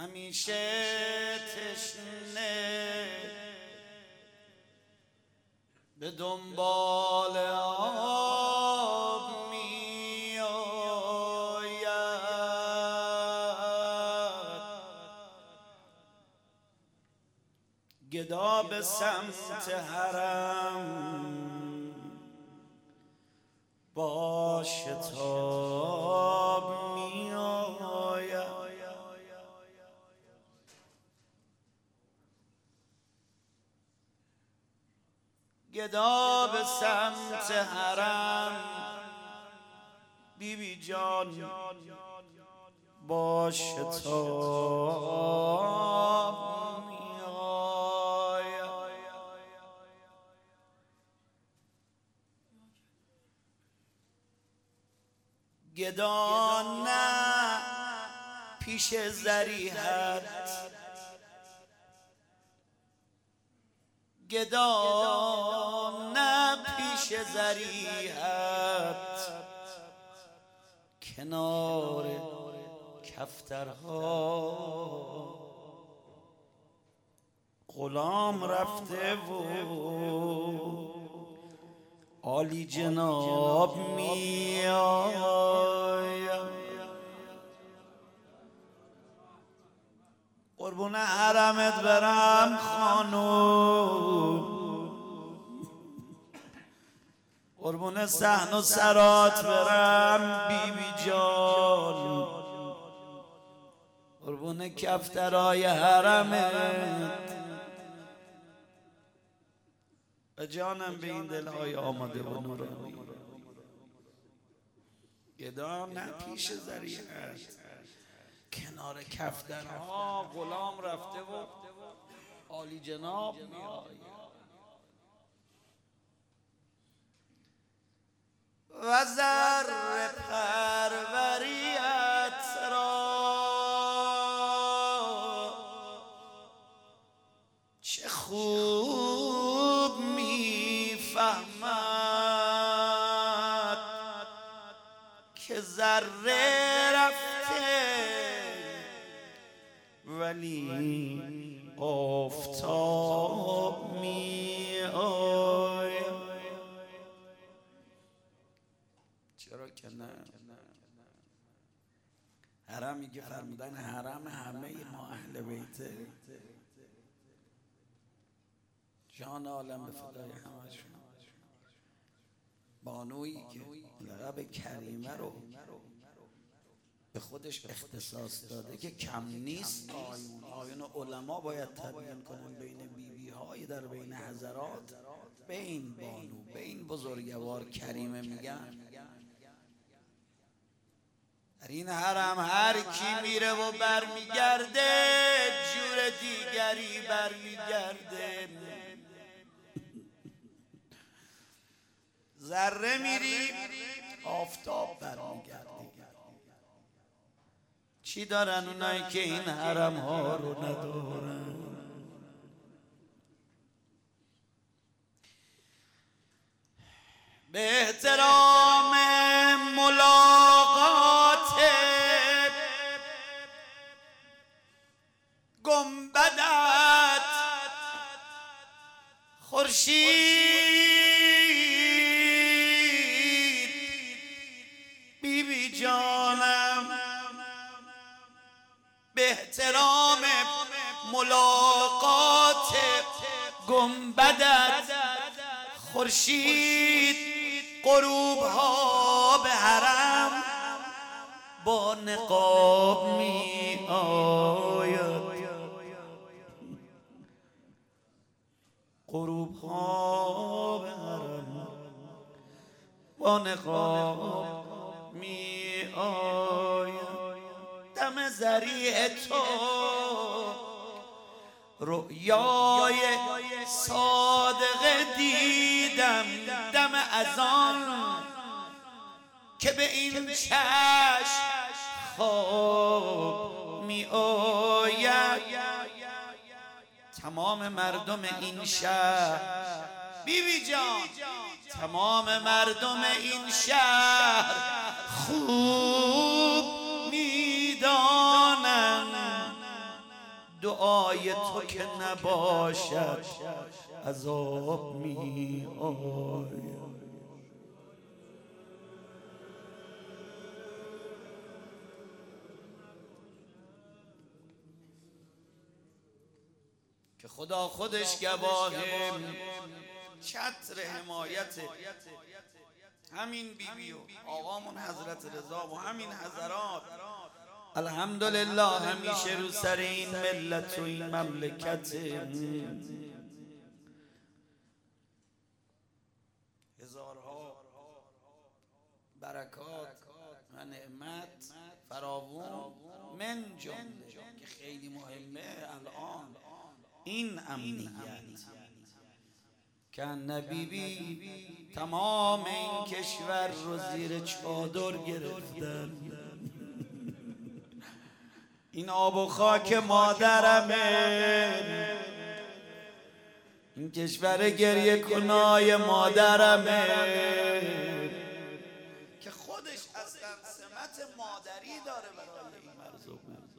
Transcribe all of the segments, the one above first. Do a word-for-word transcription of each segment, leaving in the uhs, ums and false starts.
همیشه تشنه به دنبال آب می آید، گدا به سمت حرم با شتاب می آید. گدا به سمت حرم بی بی جان با شتاب می آید. گدا نه پیش ضریحت، گدا نه پیش ضریحت، کنار کفترها غلام رفته و عالی جناب می آید. قربون حرمت برم خانوم، قربون صحن و سرات برم بی بی جان، قربون کفترای حرمت و جانم به این دلهای آماده و نورانی. گدا نه پیش ضریحت، کنار کفترها غلام رفته و عالی جناب می آید. و زر پروریت را چه خوب می فهمد که ذره رفته ولی آفتاب می آید. چرا که نه؟ حرمی که فرمودن حرم همه ما اهل بیته، جان عالم به فدای همشون. بانویی که لقب کریمه رو به خودش اختصاص داده که کم نیست. آیون آیون علما باید تبیین کنن بین بیبی های در بین حضرات، به این بانو به این بزرگوار کریمه میگن. در این حرم هر کی میره و برمیگرده جور دیگری برمیگرده. ذره میری آفتاب برمیگردی. چی دارن اونایی که این حرم ها رو ندارن؟ به احترام ملاقات گنبدت خورشید بی بی جانم، به احترام ملاقات گنبدت خورشید غروب ها به حرم با نقاب می آید. غروب ها به حرم با نقاب می آید. دم ضریح تو رؤیای صادقه دیدم، دم اذان که به این چشم خواب می آید. تمام مردم این شهر بی بی جان، تمام مردم این شهر خوب میدانند دعای تو که نباشد عذاب می آید. که خدا خودش گواهه، چتر حمایت همین بیبی و آقامون حضرت رضا و همین حضرات الحمدلله همیشه رو سر این ملت و این مملکت هزارها برکات و نعمت فراوون من جمله که خیلی مهمه الان این امنیت که نبیبی تمام این کشور رو زیر چادر گرفتن. این آب و خاک مادرمه، این کشور گریه کنای مادرمه که خودش اصلا سمت مادری داره برای این مرزوق.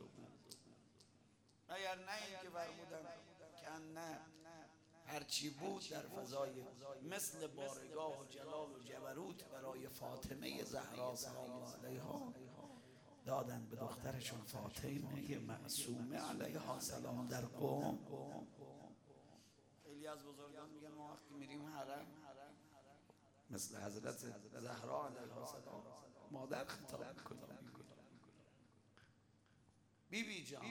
اگر نه این که فرمودن که نه هرچی بود در فضای مثل بارگاه و جلال و جبروت برای فاطمه زهرا سلام الله علیها دادن به دخترشون فاطمه معصومه علیها سلام در قم. خیلی از بزرگان میگن ما وقتی میریم حرم مثل حضرت زهرا علیها سلام مادر خطاب میکنن بی بی جان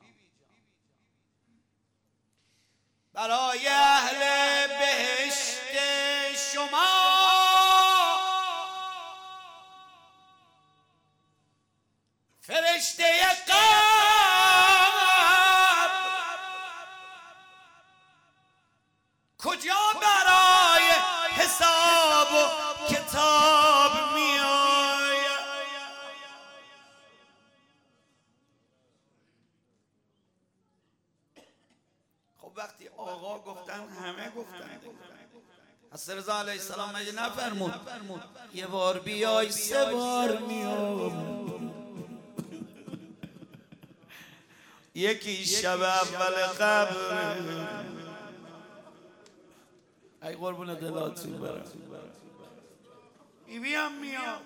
برای اهل بهشت شما فرشته قلب کجا برای حساب و کتاب می آید. خب وقتی آقا گفتن همه گفتن. حضرت رضا علیه السلام مگه نفرمود یه بار بیای سه بار میام؟ یکی شب اول قبر ای قربون دلاتون برم بیبی هم میام.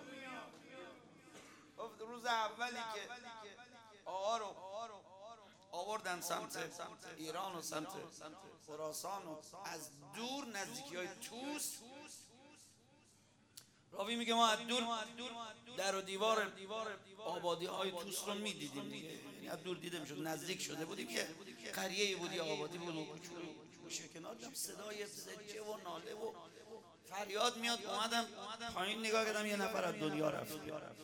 روز اولی که آقا رو آوردن سمت ایران و سمت خراسان و از دور نزدیکی های توس، راوی میگه ما از دور در و دیوار آبادی های توس رو میدیدیم دیگه، یعنی از دور دیده میشد. نزدیک شده بودیم که قریه بودی آبادی بود و کوچه کنار دیدم صدای زجه و ناله و فریاد میاد. اومدم پایین نگاه کردم یه نفر از دنیا رفت.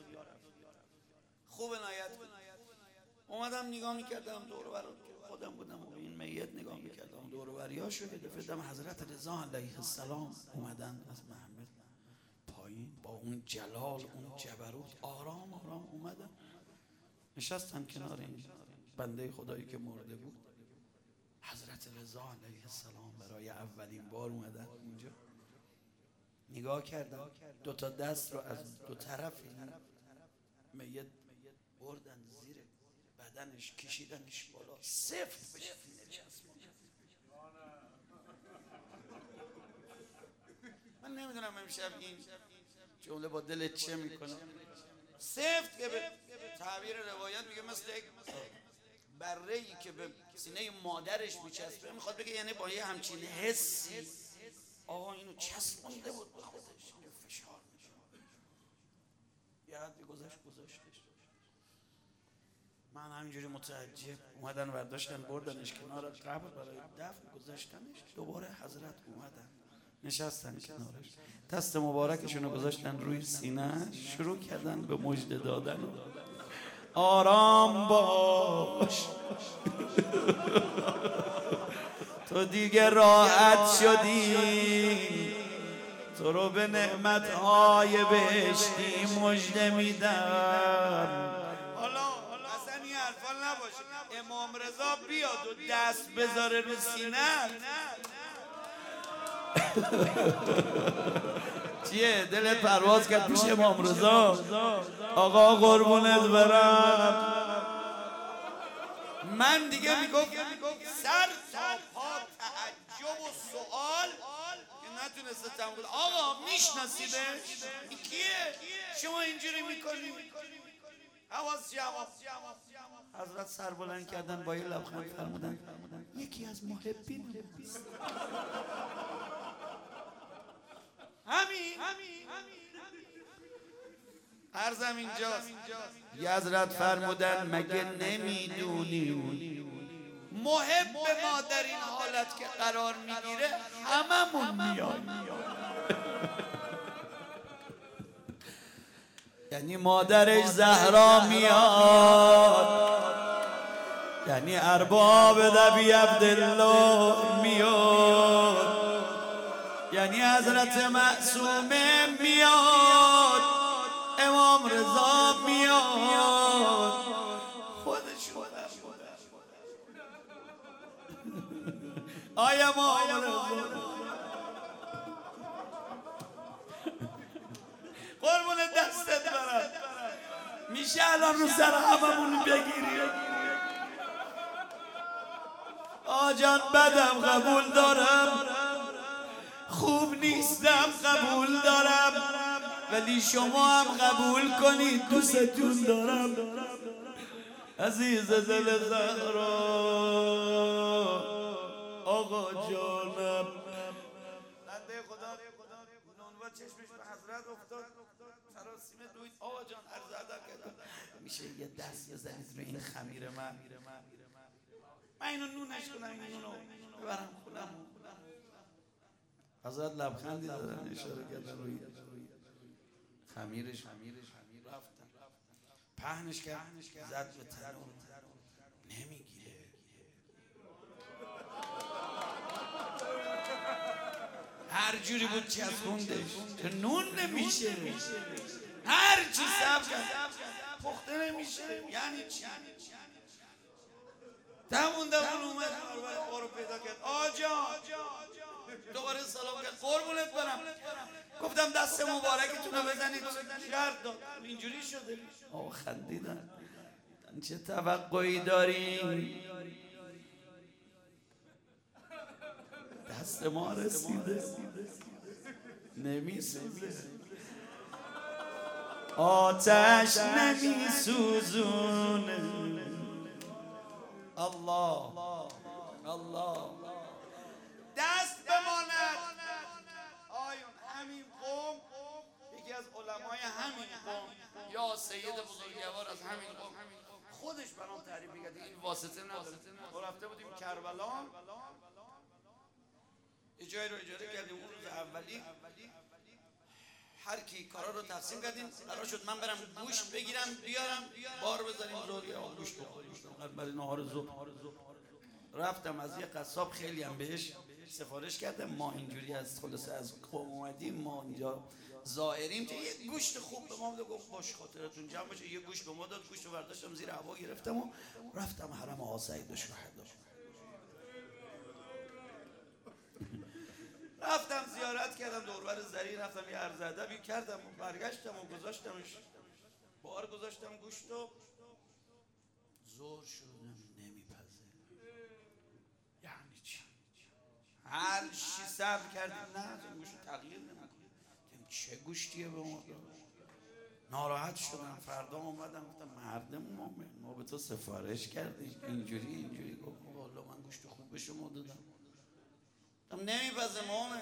خوب عنایت اومدم نگاه میکردم دور و بر خودم بودم و به این میت نگاه میکردم دور و بریاشو که دیدم حضرت رضا علیه السلام اومدن از محمد پایین با اون جلال اون جبروت آرام آرام اومدن نشستن کنار این بنده خدایی که مرده بود. حضرت رضا علیه السلام برای اولین بار اومدن اینجا، نگاه کردن دو تا دست رو از دو طرف میت بردن زیر بدنش کشیدنش بالا سفت بشه من نمیدونم امشب این جمله با دلت چه میکنه. سفت که به تعبیر روایت میگه مثل یک بره‌ای که به سینه مادرش میچسبه، میخواد بگه یعنی با یه همچین حسی آقا اینو چسبونده بود به خودش، فشار میشه یه حدی گذاشت گذاشتش. من همینجوری متعجب اومدن برداشتن بردنش کنار قبر برای دفن گذاشتنش. دوباره حضرت اومدن نشستن کنارش، دست مبارکشون رو گذاشتن روی سینه، شروع کردن به مژده دادن. آرام باش تو دیگه راحت شدی، تو رو به نعمتهای بهشتی مژده میدم. امام رضا بیاد و دست بذاره رو سینه چیه؟ دلت پرواز کرد پیش امام رضا؟ آقا قربونت برم من دیگه میگفت سر تا پا تعجب و سوال که نتونسته تمام کنه. آقا میشناسیدش؟ این کیه؟ شما اینجوری میکنی؟ حواس جمع. حضرت سر بلند کردن با یه لبخند فرمودن یکی از محبین همین عرضم اینجاست. یه حضرت فرمودن مگه نمیدونی محب ما در این حالت که قرار میگیره هممون میایم. یعنی مادرش زهرا میاد، یعنی ارباب نبی عبدالله میاد، یعنی حضرت معصومه میاد، امام رضا میاد، خودشون آیا ما قربون دستت برم. میشه الان رو سر هممون بگیری؟ آجان بدم قبول دارم، خوب نیستم قبول دارم، ولی شما هم قبول کنید دوستتون دارم. عزیز دل زهرا آقا جانم، بنده خدا نونوا چشمش به حضرت افتاد، سراسیم دوید. آقا جان عرض ادب کردم میشه یه دست بزنید روی این خمیر من، من اینو نونش کنم، این نونو ببرم خونم. حضرت لبخندی دادن، اشاره کردن روی خمیرش، رفتن پهنش کرد، زد به تنور، نمیگیره. هر جوری بود چسبوندش، نون نمیشه، هر چی سبز کرد پخته نمیشه. یعنی چی؟ تمون دمون اومد رو پیدا کرد. آجا دوباره سلام کرد، قربونت برم. گفتم دست مبارکتون رو بزنید، شرط داد. اینجوری شده. آه خندیدن. چه توقعی داریم؟ دست ما رسیده، نمیسوزه، آتش نمیسوزونه. الله الله دست بماند. آیون همین قوم، یکی از علمای همین قوم یا سید بزرگوار از همین قوم خودش برام تعریف می‌کرد، این واسطه نداره. ما رفته بودیم کربلا، یه جایی رو اجاره کردیم. اون روز اولی هر کی کارا رو تقسیم کردیم، قرار شد من برم گوشت بگیرم بیارم بار بذاریم ظهر یا گوشت بخوریم برای نهار صبح. رفتم از یه قصاب، خیلی هم بهش سفارش کردم، ما اینجوری از خلاصه از قوم اومدیم، ما اینجا زائریم، که یه گوشت خوب به ما بده. گفت باش خاطرتون جمع باشه. یه گوشت به ما داد، گوشت رو برداشتم زیر هوا گرفتم و رفتم حرم آقا سعید الشهدا. رفتم زیارت کردم، دوربر زری رفتم، یه عرض ادبی کردم و برگشتم و گذاشتمش بار، گذاشتم گوشت و زور شدم نمیپزه. یعنی چی؟ هر چی صبر کردیم نه این گوشت تغییر نمیکنه. چه گوشتیه به ما داد؟ ناراحت شدم. فردا اومدم گفتم مردم مومن، ما به تو سفارش کردیم اینجوری اینجوری. گفت والله من گوشت خوب به شما دادم. نمیپزه مومن.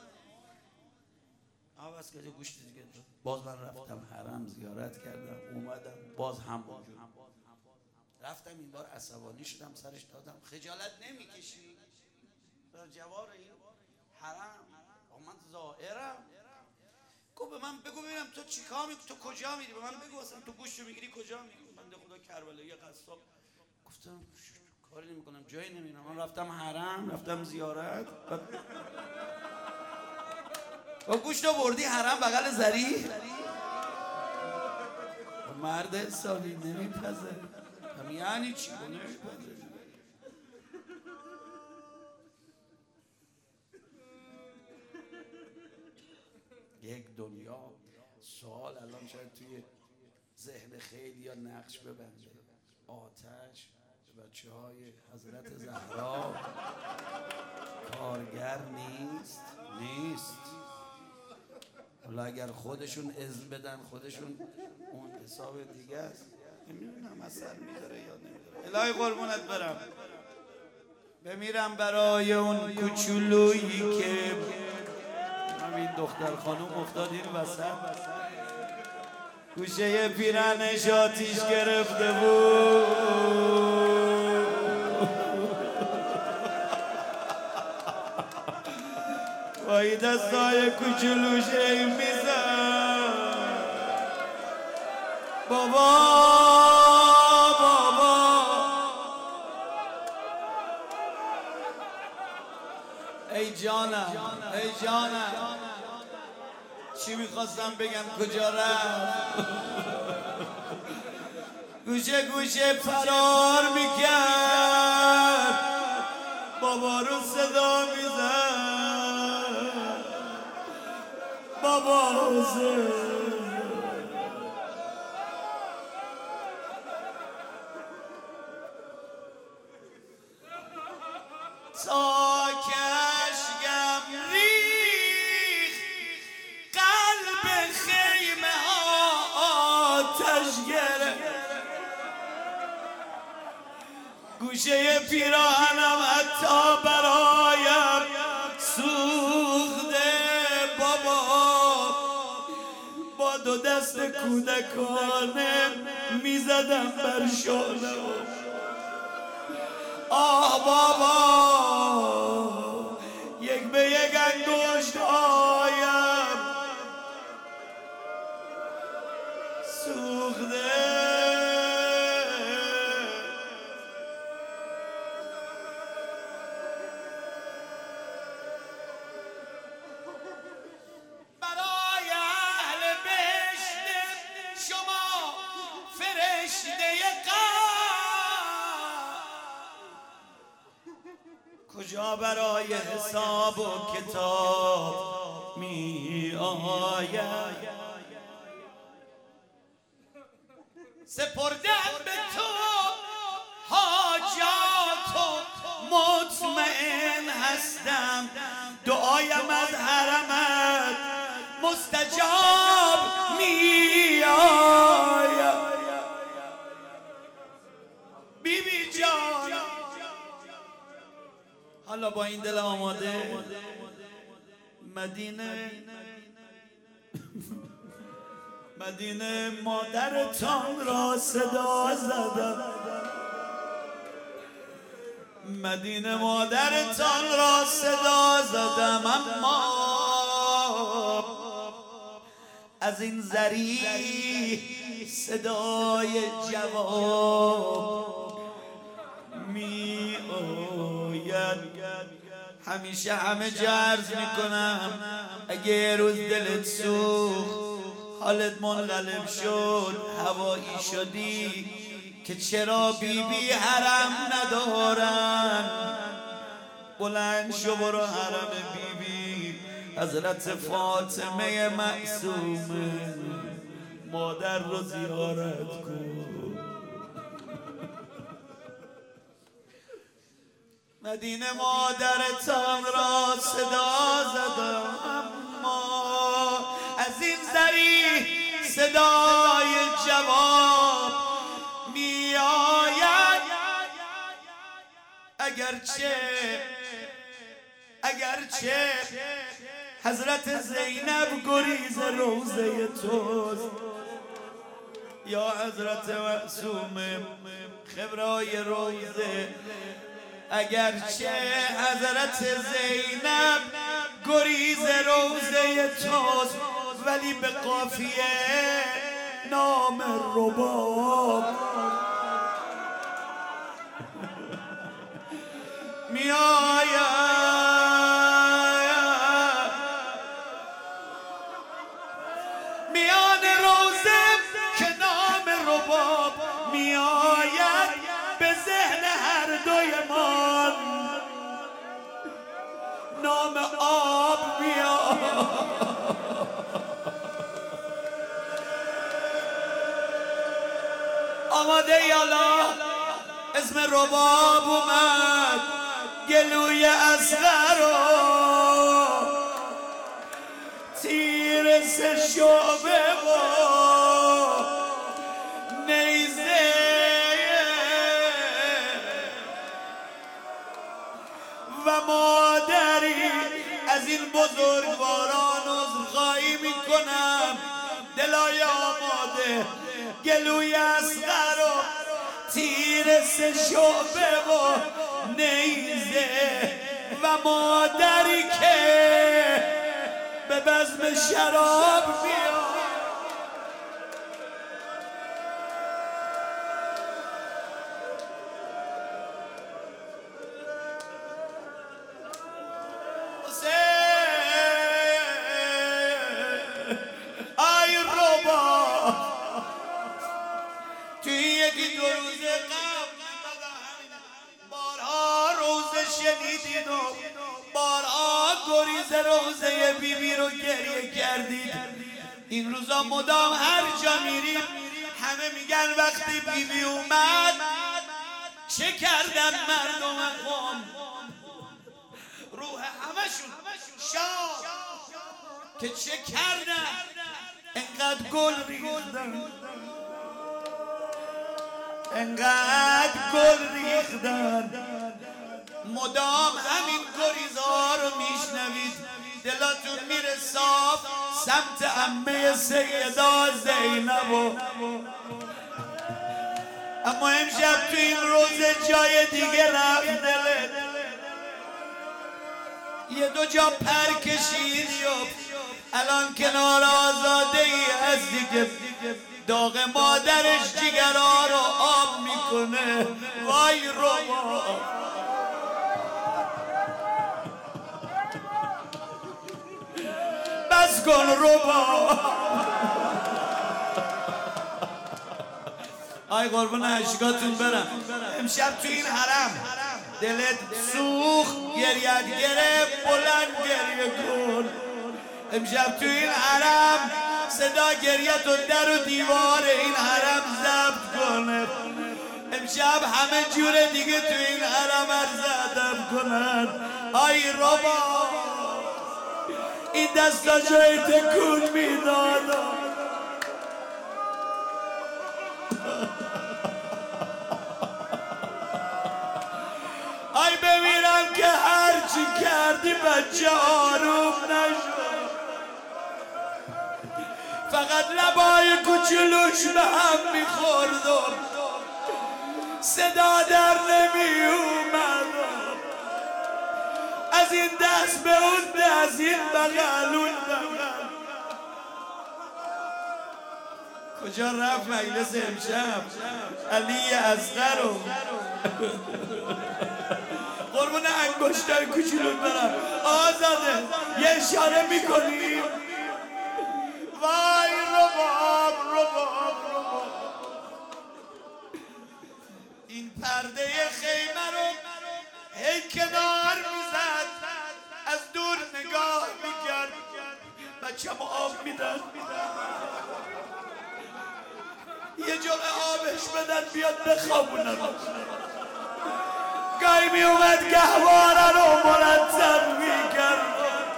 آواز که گوشت دیگه داد. باز من رفتم حرم زیارت کردم، اومدم باز هم اونجور رفتم. این بار عصبانی شدم، سرش دادم. خجالت نمیکشی؟ در جوار این حرم من زائرم. گفت به من بگو ببینم تو چیکار میکنی، تو کجا میری؟ به من بگو اصلا تو گوشت میگیری کجا میری؟ بنده خدا کربلایی قصاب. گفتم کاری نمیکنم، جایی نمیرم. من رفتم حرم، رفتم زیارت. و گوشت رو بردی حرم بغل زری؟ مرد حسابی نمیپزه. یعنی چی؟ نمیپزه. یک دنیا سوال الان شاید توی ذهن خیلی یا نقش ببنده. آتش بچه های حضرت زهرا کارگر نیست نیست حالا اگر خودشون اذن بدن خودشون اون حساب دیگه است. نمیدونم اثر میذاره یا نمیذاره. الهی قربونت برم بمیرم برای اون کوچولویی که همین دختر خانوم افتاد این وسط گوشه پیرنش آتیش گرفته بود. وای دستای کوچولوش این میزن بابا بابا ای جانم ای جانم چی میخواستم بگم کجا رفت گوشه گوشه فرار میکرد بابا رو صدا میزد بابا حسین تا کشگم ریخ قلب خیمه ها آتش گرفت گوشه پیراهنم حتی برایم سوخته بابا با دو دست کودکانه میزدم بر شانم آه بابا یک به یک انگشت هایم سوخته برای اهل بهشت شما فرشته کجا برای حساب و کتاب می آید سپردم به تو حاجات و مطمئن هستم دعایم از حرمت مستجاب می آید بی بی جان حالا با این دل آماده مدینه مدینه مادرتان را صدا زدم مدینه مادرتان را صدا زدم اما از این زری صدای جواب می آید همیشه همه جا عرض میکنم اگه یه روز دلت سوخت حالت منقلب شد هوایی شدی که چرا بی بی حرم ندارن بلند شو برو حرم بی بی حضرت فاطمه معصومه مادر رو زیارت کن مدینه مادرتان را صدا زدم اما از این زری صدای جواب می آید اگرچه اگرچه حضرت زینب گریز روضه توست یا حضرت معصومه خبرای روضه اگرچه حضرت زینب گریز روضه توست ولی به قافیه نام رباب می آید میان روضه که نام رباب می آید به ذهن هر دویمان نام آب می آید آماده ای الله اسم رباب اومد گلوی اصغر و تیر سه شعبه و نیزه و مادری از این بزرگواران عذرخواهی میکنم دلای آماده گلوی اصغر و تیر سه شعبه و نیزه و مادری که به بزم شراب میاد ای رباب توی یکی دو روز قبل بارها روزه شنیدید و بارها گریز روزه بی بی رو گریه کردید. این روزا مدام هر جا میریم همه میگن وقتی بی بی اومد چه کردن مردم قوم، روح همشون شاد که چه کردن، انقدر گل ریختن انقدر گل ریختن مدام همین گریزها رو میشنوید دلاتون میره صاف سمت عمه سیدا زینب و اما امشب تو این روز جای دیگه رفت دلت یه دو جا پر کشید الان کنار آزاده ای هستی که داغ مادرش جگرها رو آب میکنه. وای رباب بس کن رباب آی قربون عشقاتون برم. امشب تو این حرم دلت سوخت گریت گرفت بلند گریه کن. امشب تو این حرم صدا گریت و در و دیوار این حرم ضبط کنه. امشب همه جور دیگه تو این حرم عرض ادب کنن. آی رباب این دستا جای تکون میداد آی ببینم که هرچی کردی بچه آروم نشد فقط لبای کوچولوش به هم میخوردم صدا در نمی اومد از این دست به اون دست این بغل اون بغل. کجا رفت مجلس امشب علی اصغر رو قربون انگشتای کوچولوت برم آزاده یه اشاره میکنی. وای رباب رباب رباب این پرده خیمه رو هی کنار میزد از دور نگاه میکرد بچه ما آب میدن یه جرعه آبش بدن بیاد بخوابونم. گاهی میومد گهواره رو مرتب میکرد.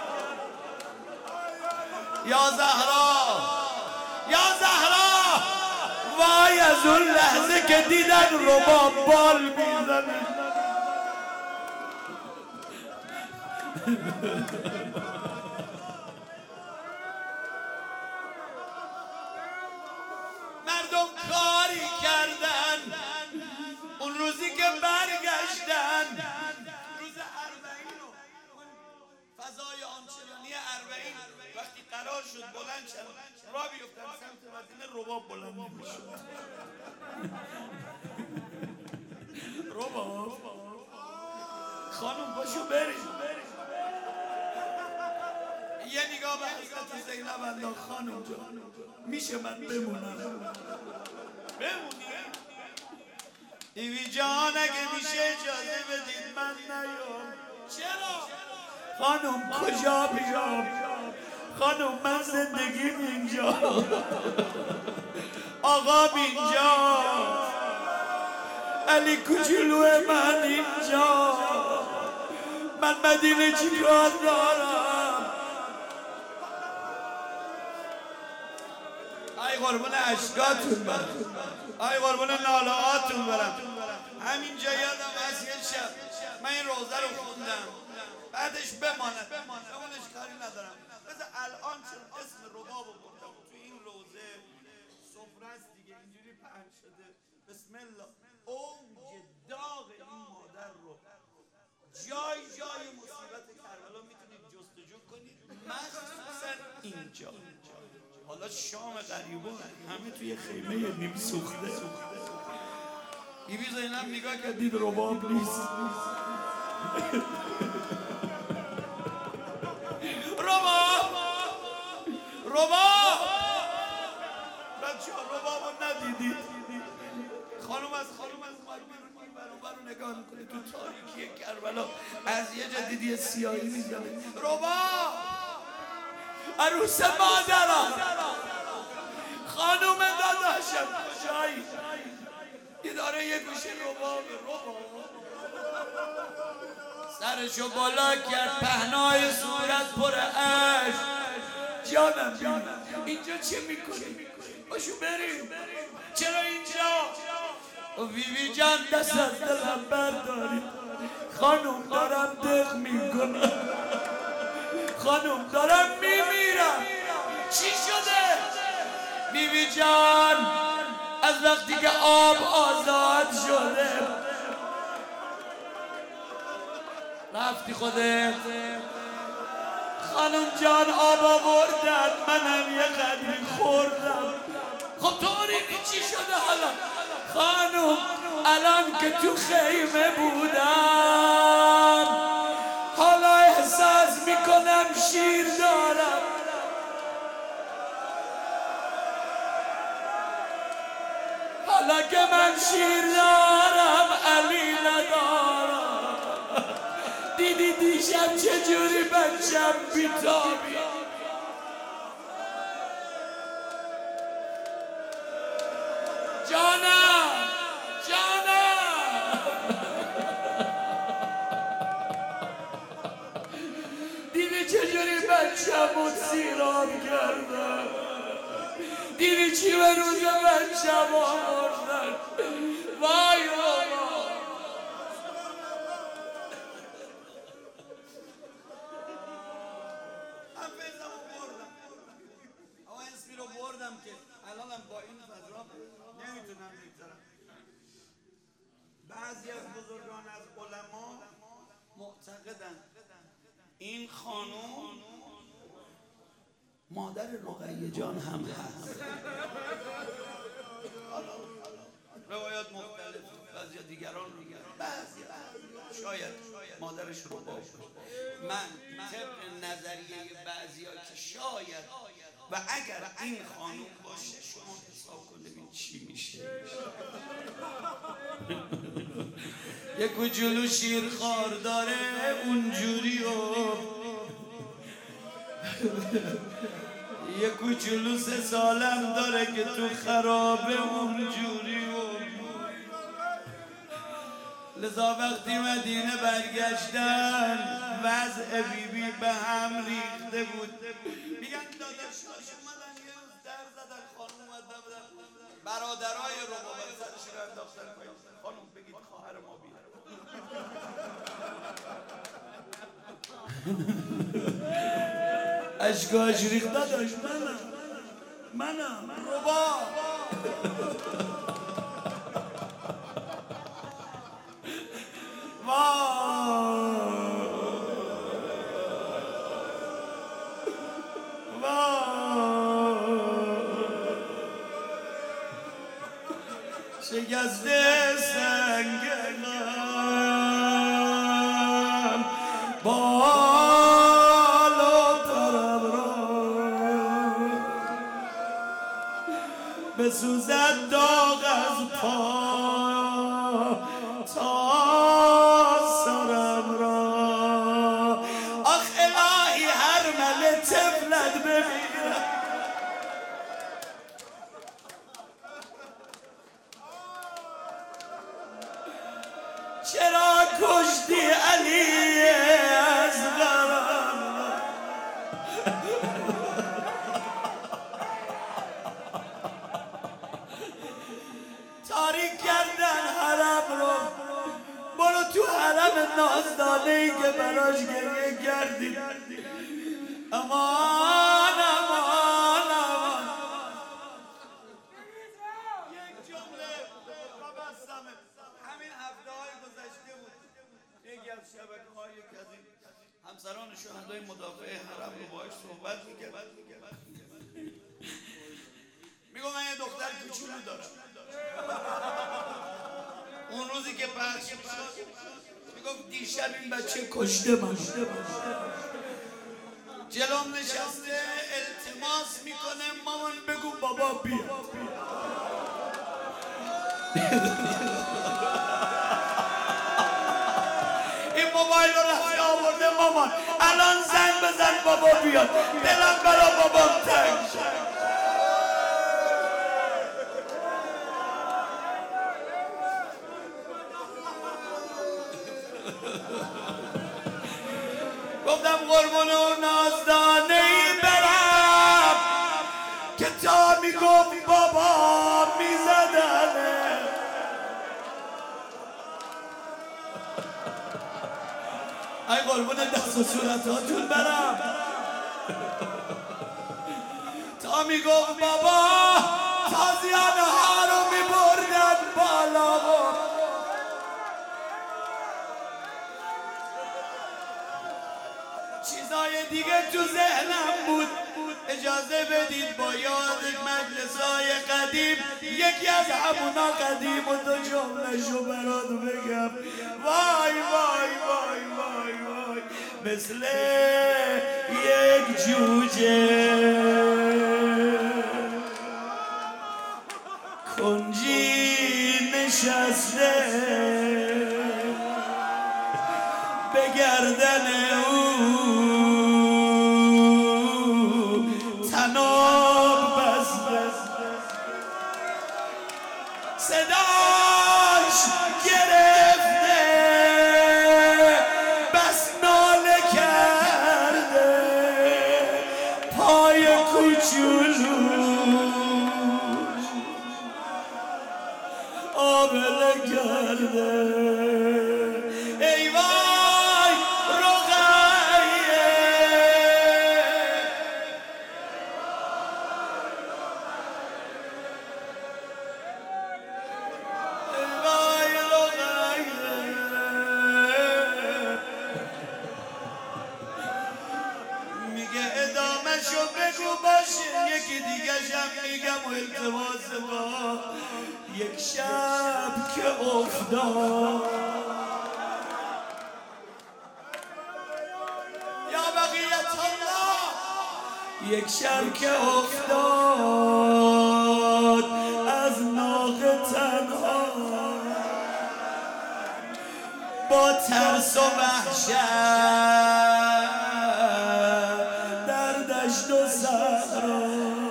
یا زهرا یا زهرا وای از اون لحظه که دیدن رباب بال میزنه مردم کاری کردن اون روزی که برگشتن روز اربعین فضای آنچنانی اربعین وقتی قرار شد بلند شد را بیفتن سمت مدینه رباب بلند نمیشد. رباب خانم باشو بریم یه نگاه به حضرت زینب انداخت. خانم جان میشه من بمونم؟ بمونی؟ ایوی جان اگه میشه اجازه بدید من نیام. چرا؟ خانم کجا بیام؟ خانم من زندگیم اینجا آقام اینجا علی کوچولو من اینجا، من مدینه چی کار دارم؟ ای قربون اشکاتون برم، ای قربون ناله هاتون برم. همینجا یادم از یه شب من این روزه رو خوندم، بعدش بماند بمونش کاری ندارم. بذار الان چون اسم رباب بردم تو این روزه سفره است دیگه، اینجوری پهن شده. بسم الله. اوج داغ این مادر رو جای جای مصیبت کربلا میتونید جستجو کنید، مخصوصا اینجا. حالا شام غریبان همه توی خیمه نیم سوخته. بیبی زینب نگاه کردید رباب نیست. رباب رباب بچه ها رباب رو ندیدید؟ خانوم از خانوم از اومد بیرون این برابر رو نگاه میکنه تو تاریکی کربلا، از یه جا دیدی سیاهی میزنه. رباب عروس مادرم، خانوم داداشم کجایی؟ یه داره یه گوشه رباب رباب سرشو بالا کرد، پهنای صورت پر عشق. جانم جانم اینجا چه میکنی؟ باشو بریم. چرا اینجا؟ بیبی جان دست از دلم بردارید، خانوم دارم دق میکنم، خانوم دارم میمیرم. چی شده؟ بیبی جان از وقتی که آب آزاد شده رفتی خودت. خانم جان آب آوردن، منم یه قدری خوردم. خب تو آریدی چی شده حالا؟ خانم الان که تو خیمه بودم حالا احساس میکنم شیر دارم. حالا که من شیر دارم علی ندارم. دیدی دیشب چجوری بچم بیتابی؟ جانم جانم دیدی چجوری بچم سیراب کردم؟ دیدی چی به روز بچم آوردن؟ وای بابا حفظم بردم، اما اسمی رو بردم که الانم با این فضا نمیتونم بگذارم. بعضی از بزرگان از علما معتقدن این خانوم مادر رقیه جان هم هست. روایات مختلف، بعضی دیگران میگن بعضی شاید مادرش رو باشه. من طبق نظریه بعضی ها که شاید و اگر این خانوم باشه شما حساب کن ببین چی میشه. یک کوچولو شیرخوار داره اونجوری و یک کوچولو سه سالم داره که تو خرابه اونجوری و لذا وقتی مدینه برگشتن وضع بیبی به هم ریخته بود. میگن داداشاش اومدن یه روز در زدن، خانم اومدن برادرای رباب سرش رو انداختن پایین. خانم بگید خواهر ما بیاد. اشکاش ریخت داداش منم منم رباب. شکسته سنگم بالاترم را بسوزد داغ از پا تا سرم را. آخ الهی هر مله طفلت ببینم. کشتی علی اصغرم تاریک کردن حرم رو برو تو حرم نازدانه‌ای که براش گریه کردی امان امان امان یک جمله ببستم همین هفته های گذشته بود یکی از شبکه‌های کذیب همسران شهدای مدافع حرم رو باهاش صحبت میکرد میگو من یه دختر کوچولو دارم اون روزی که پخش شد میگفت دیشب این بچه کشته من جلوم نشسته التماس میکنه مامان بگو بابا بیا این موبایل رو رفته آورده مامان الان زنگ بزن بابا بیاد دلم برا بابام تنگ شد گفتم قربون اون نازدانه‌ای برم که تا میگفت بابا میزدنه ای قربون دست و صورتاتون برم تا میگفت بابا تازیانه ها رو میبردن بالا و چیزای دیگه تو ذهنم بود اجازه بدید با یاد مجلسای قدیم یکی از همونا قدیم و دو جمله شو برات بگم وای وای وای وای وای مثل یک جوجه کنجی نشسته به گردن او تناب بسته صداش گرفته بس ناله کرده پای کوچولو آبله کرده ای وای رقیه ای وای رقیه میگه ادامه شو بگو باشه یکی دیگه شم میگم و التماس با یک شب که افتاد یا بقیت الله یک شب که افتاد از ناقه تنها با ترس و وحشت در دشت و صحرا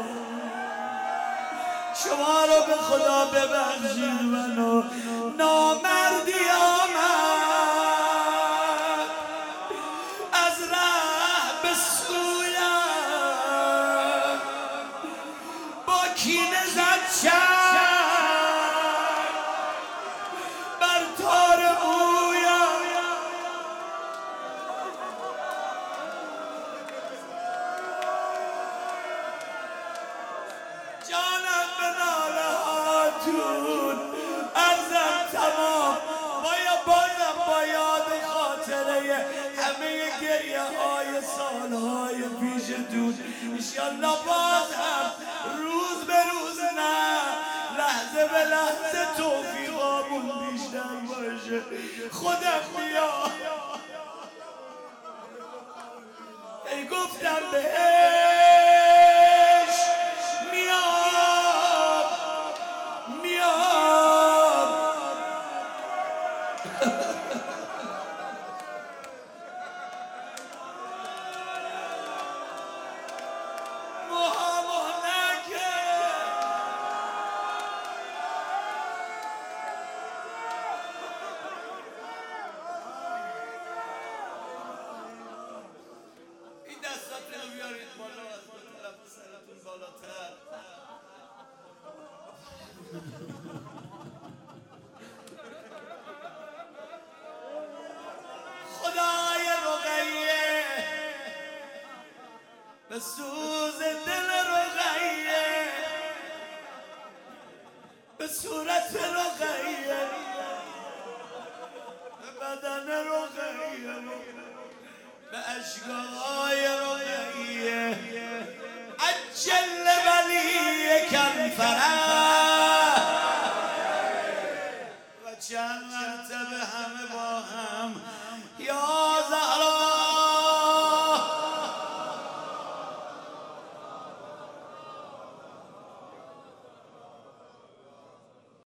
شما رو به خدا ببخشید منو نامردی آمد از ره به سویم با کینه زد چند بر تار مویم جانم به ناله هاتون عرضم تمام باید بازم با یاد خاطره همه گریه های سالهای پیشتون انشالله باز هم روز به روز نه لحظه به لحظه توفیقامون بیشتر باشه خودم بیاد ای گفتم بهش میام میام موهامو نکرد بیارید بالا از دو طرف سرتون بالاتر. خدای رقیه به سوز دل رقیه به صورت رقیه به بدن رقیه به اشکای رقیه عجل ولی کنفره و چند مرتبه